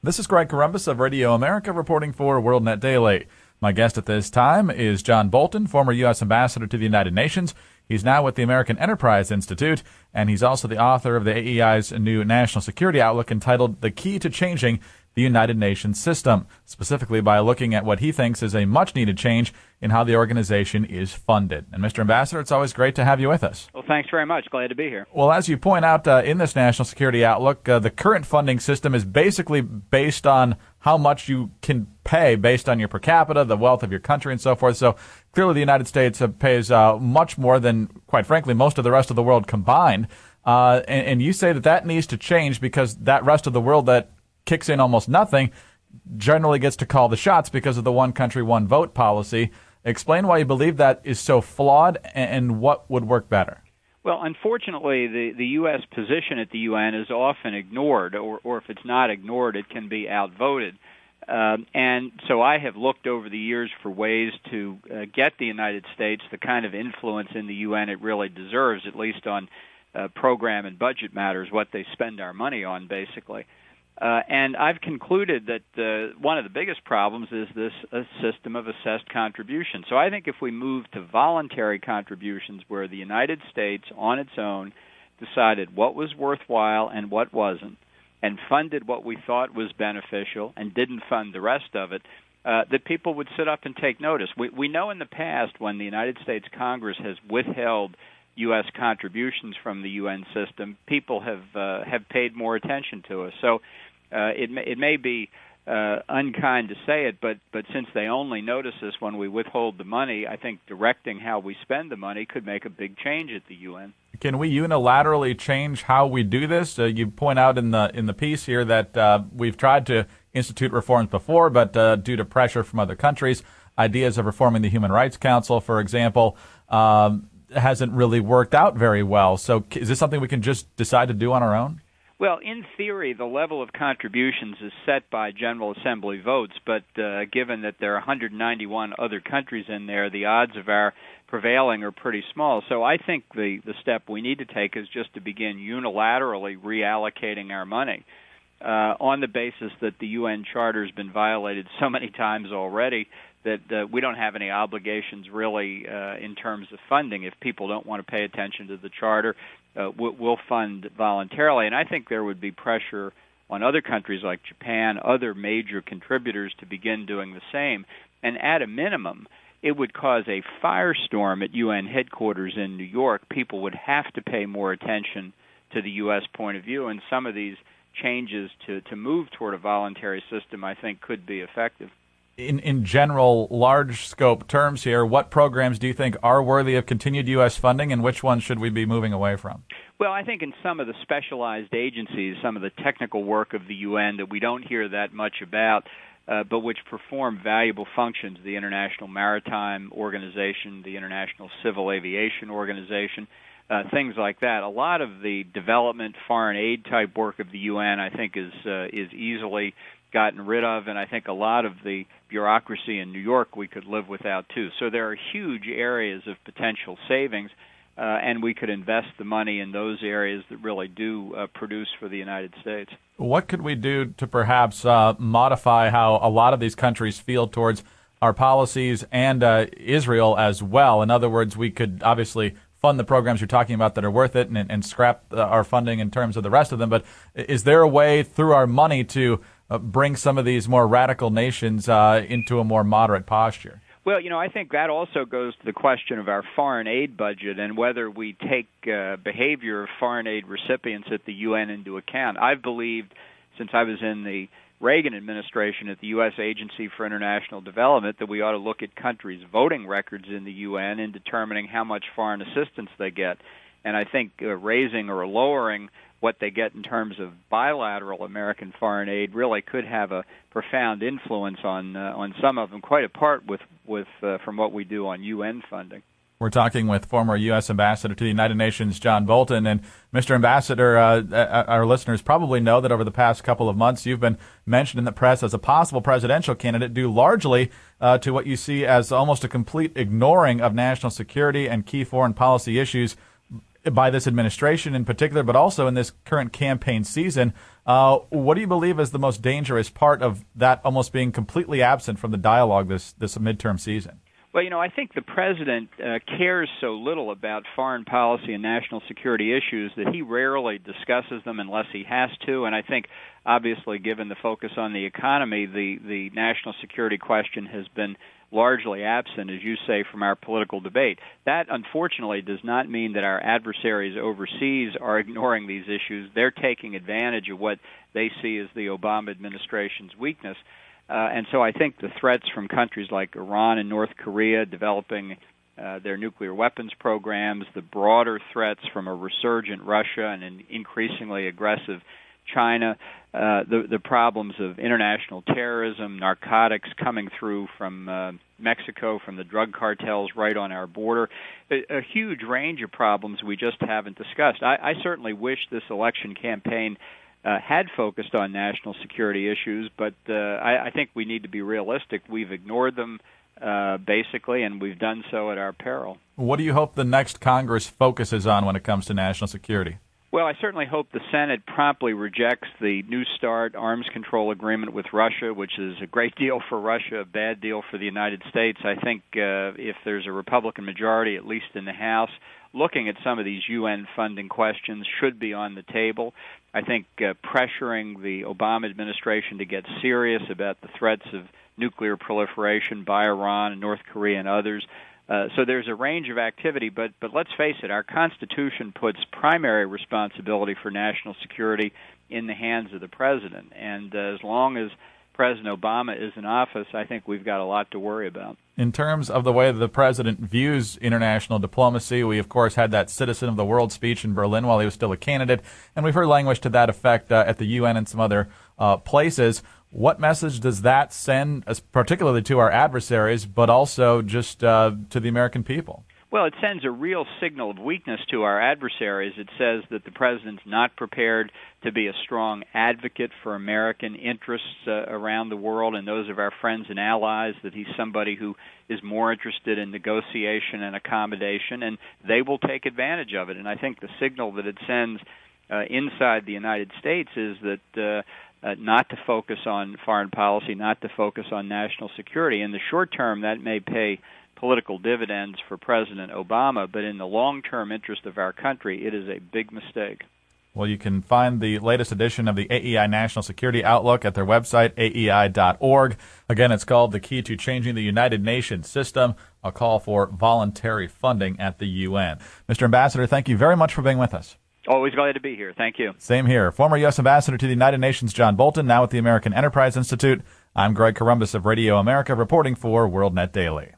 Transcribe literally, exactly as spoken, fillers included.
This is Greg Corombos of Radio America reporting for WorldNet Daily. My guest at this time is John Bolton, former U S ambassador to the United Nations. He's now with the American Enterprise Institute, and he's also the author of the A E I's new National Security Outlook entitled The Key to Changing the United Nations System, specifically by looking at what he thinks is a much-needed change in how the organization is funded. And Mister Ambassador, it's always great to have you with us. Well, thanks very much. Glad to be here. Well, as you point out uh, in this National Security Outlook, uh, the current funding system is basically based on how much you can pay based on your per capita, the wealth of your country, and so forth. So clearly the United States uh, pays uh, much more than, quite frankly, most of the rest of the world combined. Uh, and, and you say that that needs to change because that rest of the world that kicks in almost nothing generally gets to call the shots because of the one country, one vote policy. Explain why you believe that is so flawed and what would work better. Well, unfortunately, the, the U S position at the U N is often ignored, or, or if it's not ignored, it can be outvoted. Um, and so I have looked over the years for ways to uh, get the United States the kind of influence in the U N it really deserves, at least on uh, program and budget matters, what they spend our money on, basically. Uh, and I've concluded that uh, one of the biggest problems is this uh, system of assessed contribution. So I think if we move to voluntary contributions where the United States on its own decided what was worthwhile and what wasn't, and funded what we thought was beneficial and didn't fund the rest of it, uh, that people would sit up and take notice. We, we know in the past when the United States Congress has withheld U S contributions from the U N system, people have uh, have paid more attention to us. So uh, it may, it may be uh, unkind to say it, but but since they only notice us when we withhold the money, I think directing how we spend the money could make a big change at the U N. Can we unilaterally change how we do this? Uh, you point out in the in the piece here that uh, we've tried to institute reforms before, but uh, due to pressure from other countries, ideas of reforming the Human Rights Council, for example, um, hasn't really worked out very well. So is this something we can just decide to do on our own? Well, in theory, the level of contributions is set by General Assembly votes, but uh, given that there are one hundred ninety-one other countries in there, the odds of our prevailing are pretty small. So I think the, the step we need to take is just to begin unilaterally reallocating our money uh, on the basis that the U N Charter has been violated so many times already that uh, we don't have any obligations really uh, in terms of funding. If people don't want to pay attention to the Charter, uh, we'll fund voluntarily. And I think there would be pressure on other countries like Japan, other major contributors to begin doing the same. And at a minimum, it would cause a firestorm at U N headquarters in New York. People would have to pay more attention to the U S point of view, and some of these changes to, to move toward a voluntary system, I think, could be effective. In, in general, large-scope terms here, what programs do you think are worthy of continued U S funding, and which ones should we be moving away from? Well, I think in some of the specialized agencies, some of the technical work of the U N that we don't hear that much about, uh, but which perform valuable functions, the International Maritime Organization, the International Civil Aviation Organization, uh, things like that. A lot of the development, foreign aid type work of the U N, I think, is uh, is easily gotten rid of, and I think a lot of the bureaucracy in New York we could live without, too. So there are huge areas of potential savings, uh, and we could invest the money in those areas that really do uh, produce for the United States. What could we do to perhaps uh, modify how a lot of these countries feel towards our policies and uh, Israel as well? In other words, we could obviously fund the programs you're talking about that are worth it and, and scrap uh, our funding in terms of the rest of them, but is there a way through our money to Uh, bring some of these more radical nations uh, into a more moderate posture? Well, you know, I think that also goes to the question of our foreign aid budget and whether we take uh, behavior of foreign aid recipients at the U N into account. I've believed since I was in the Reagan administration at the U S Agency for International Development that we ought to look at countries' voting records in the U N in determining how much foreign assistance they get. And I think uh, raising or lowering what they get in terms of bilateral American foreign aid really could have a profound influence on uh, on some of them, quite apart with with uh, from what we do on U N funding. We're talking with former U S Ambassador to the United Nations, John Bolton. And Mister Ambassador, uh, our listeners probably know that over the past couple of months you've been mentioned in the press as a possible presidential candidate due largely uh, to what you see as almost a complete ignoring of national security and key foreign policy issues by this administration in particular, but also in this current campaign season. Uh, what do you believe is the most dangerous part of that almost being completely absent from the dialogue this, this midterm season? Well, you know, I think the president uh, cares so little about foreign policy and national security issues that he rarely discusses them unless he has to. And I think, obviously, given the focus on the economy, the, the national security question has been largely absent, as you say, from our political debate. That, unfortunately, does not mean that our adversaries overseas are ignoring these issues. They're taking advantage of what they see as the Obama administration's weakness. Uh, and so I think the threats from countries like Iran and North Korea developing uh, their nuclear weapons programs, the broader threats from a resurgent Russia and an increasingly aggressive China, uh, the, the problems of international terrorism, narcotics coming through from uh, Mexico, from the drug cartels right on our border, a, a huge range of problems we just haven't discussed. I, I certainly wish this election campaign Uh, had focused on national security issues, but uh, I, I think we need to be realistic. We've ignored them uh, basically, and we've done so at our peril. What do you hope the next Congress focuses on when it comes to national security? Well, I certainly hope the Senate promptly rejects the New START arms control agreement with Russia, which is a great deal for Russia, a bad deal for the United States. I think uh, if there's a Republican majority, at least in the House, looking at some of these U N funding questions should be on the table. I think uh, pressuring the Obama administration to get serious about the threats of nuclear proliferation by Iran and North Korea and others. Uh, so there's a range of activity, but, but let's face it, our Constitution puts primary responsibility for national security in the hands of the President. And uh, as long as President Obama is in office, I think we've got a lot to worry about. In terms of the way the President views international diplomacy, we, of course, had that Citizen of the World speech in Berlin while he was still a candidate, and we've heard language to that effect uh, at the U N and some other uh, places. What message does that send, uh, particularly to our adversaries, but also just uh, to the American people? Well, it sends a real signal of weakness to our adversaries. It says that the president's not prepared to be a strong advocate for American interests uh, around the world and those of our friends and allies, that he's somebody who is more interested in negotiation and accommodation, and they will take advantage of it. And I think the signal that it sends uh, inside the United States is that uh, uh, not to focus on foreign policy, not to focus on national security. In the short term, that may pay political dividends for President Obama, but in the long-term interest of our country, it is a big mistake. Well, you can find the latest edition of the A E I National Security Outlook at their website, A E I dot org. Again, it's called The Key to Changing the United Nations System, a call for voluntary funding at the U N. Mister Ambassador, thank you very much for being with us. Always glad to be here. Thank you. Same here. Former U S Ambassador to the United Nations, John Bolton, now at the American Enterprise Institute. I'm Greg Corombos of Radio America, reporting for WorldNet Daily.